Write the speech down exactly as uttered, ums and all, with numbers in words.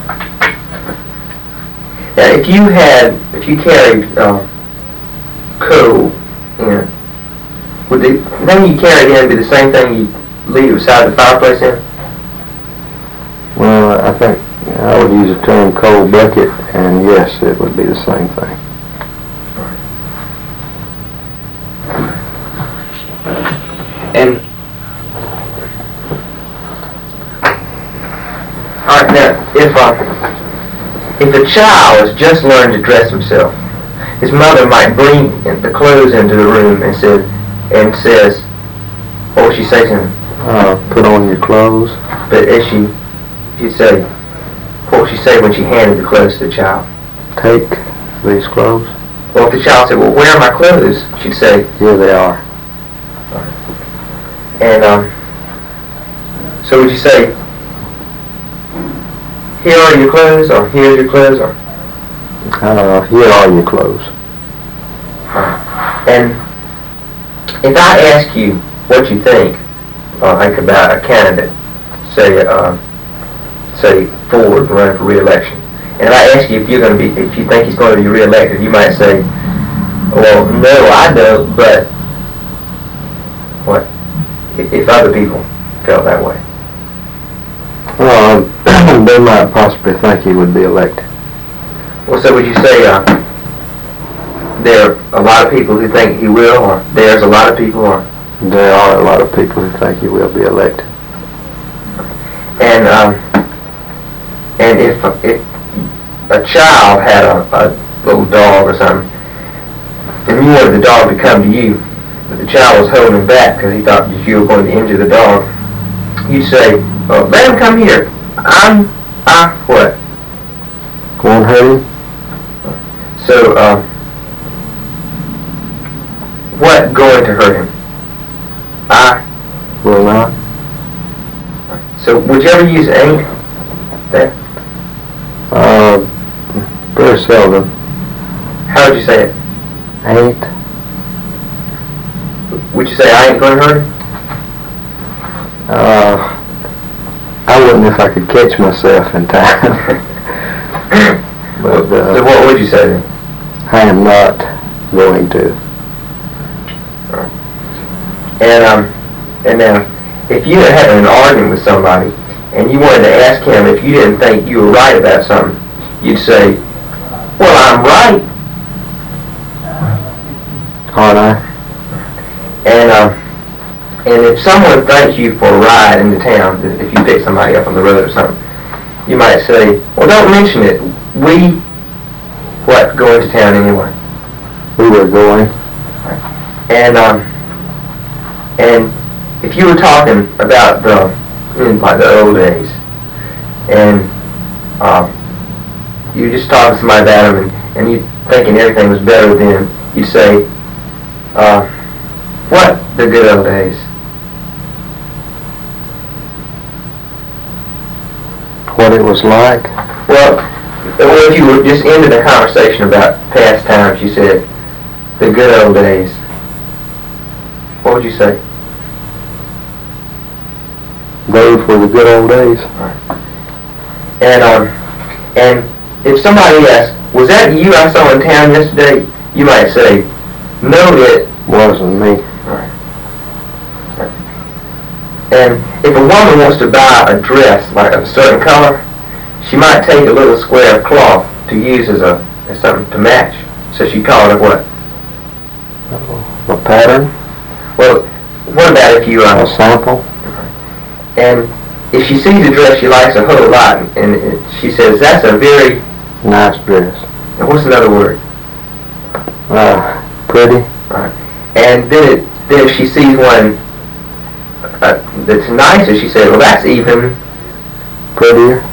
Now, if you had, if you carried uh, coal in, would the thing you carried in be the same thing you leave it beside the fireplace in? Well, I think I would use the term coal bucket, and yes, it would be the same thing. And all right, now, if uh, if a child has just learned to dress himself, his mother might bring the clothes into the room and said, and says, what would she say to him? Uh, put on your clothes. But as she, she'd say, what would she say when she handed the clothes to the child? Take these clothes. Well, if the child said, well, where are my clothes? She'd say, here they are. And um, so would you say, here are your clothes, or here's your clothes, or? Uh, here are your clothes. And if I ask you what you think, uh, think about a candidate, say, uh, say Ford running for re-election, and if I ask you if you're going to be, if you think he's going to be re-elected, you might say, well, no, I don't, but what? If, if other people felt that way. Well, they might possibly think he would be elected. Well, so would you say uh, there are a lot of people who think he will, or there's a lot of people, or? There are a lot of people who think he will be elected. And um, and if if a child had a, a little dog or something, and you wanted the dog to come to you, but the child was holding him back because he thought that you were going to injure the dog, you'd say, well, let him come here. I'm, I, what? Won't hurt him? So, uh, what going to hurt him? I will not. So, would you ever use ain't there? Uh, very seldom. How would you say it? Ain't. Would you say I ain't going to hurt him? Uh, I wouldn't if I could catch myself in time. But, uh, so what would you say then? I am not going to. And um, and now, if you were having an argument with somebody, and you wanted to ask him if you didn't think you were right about something, you'd say, well, I'm right. Aren't I? And um, and if someone thanks you for a ride into town, if you pick somebody up on the road or something, you might say, well, don't mention it. We, what, go into town anyway. We were going. And um, and if you were talking about the, in like the old days, and um, you just talking to somebody about them, and, and you thinking everything was better then, you say, uh, what, the good old days? What it was like? Well, well, if you were just ended a conversation about past times, you said, the good old days. What would you say? Those were the good old days. Right. And um, and if somebody asks, was that you I saw in town yesterday? You might say, no, it wasn't me. Right. Right. And if a woman wants to buy a dress like of a certain color, she might take a little square of cloth to use as a as something to match. So she called it what? A pattern? Well, what about if you... Uh, a sample? And if she sees a dress she likes a whole lot, and it, she says, that's a very... nice dress. And what's another word? Uh, pretty. Right. And then, it, then if she sees one uh, that's nicer, she says, well, that's even... prettier.